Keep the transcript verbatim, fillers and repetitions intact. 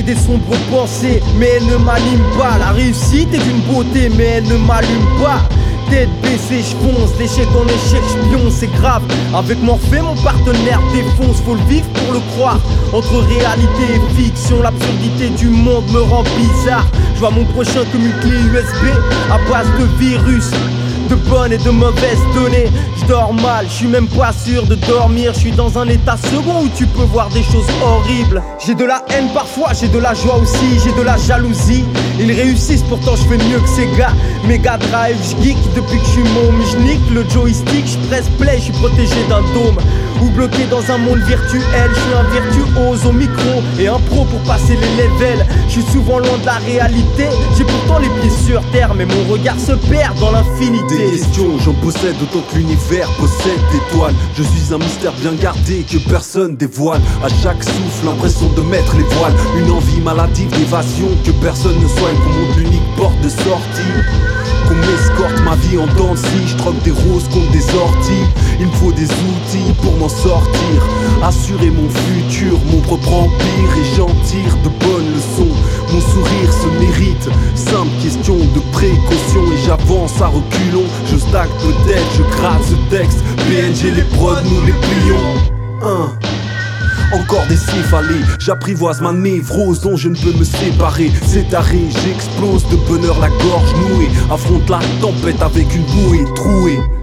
J'ai des sombres pensées, mais elles ne m'animent pas. La réussite est d'une beauté, mais elle ne m'allume pas. Tête baissée, je fonce, d'échec en échec, je pionce, c'est grave. Avec Morphée, mon partenaire défonce, faut le vivre pour le croire. Entre réalité et fiction, l'absurdité du monde me rend bizarre. Je vois mon prochain comme une clé U S B à base de virus, de bonnes et de mauvaises données. Je dors mal, je suis même pas sûr de dormir. Je suis dans un état second où tu peux voir des choses horribles. J'ai de la haine parfois, j'ai de la joie aussi, j'ai de la jalousie. Ils réussissent, pourtant je fais mieux que ces gars. Mega Drive, je geek depuis que je suis môme. Je nique le joystick, je presse play, je suis protégé d'un dôme. Ou bloqué dans un monde virtuel, je suis un virtuose au micro et un pro pour passer les levels. Je suis souvent loin de la réalité, j'ai pourtant les pieds sur terre, mais mon regard se perd dans l'infinité. Des questions, j'en possède autant que l'univers possède d'étoiles. Je suis un mystère bien gardé que personne dévoile. À chaque souffle, l'impression de mettre les voiles. Une envie maladive d'évasion que personne ne soigne. Qu'on montre l'unique porte de sortie, qu'on m'escorte ma vie en dents de scie. Je troque des roses contre des orties. Il me faut des outils pour m'en sortir, assurer mon futur, mon propre empire. Et j'en tire de bonnes leçons. Mon sourire se mérite, simple question de précaution. Et j'avance à reculons, je stack peut-être, je gratte ce texte. P N G les prods, nous les plions. Un. Encore des céphalées, j'apprivoise ma névrose dont je ne peux me séparer. C'est arrêt, j'explose de bonheur la gorge nouée. Affronte la tempête avec une bouée trouée.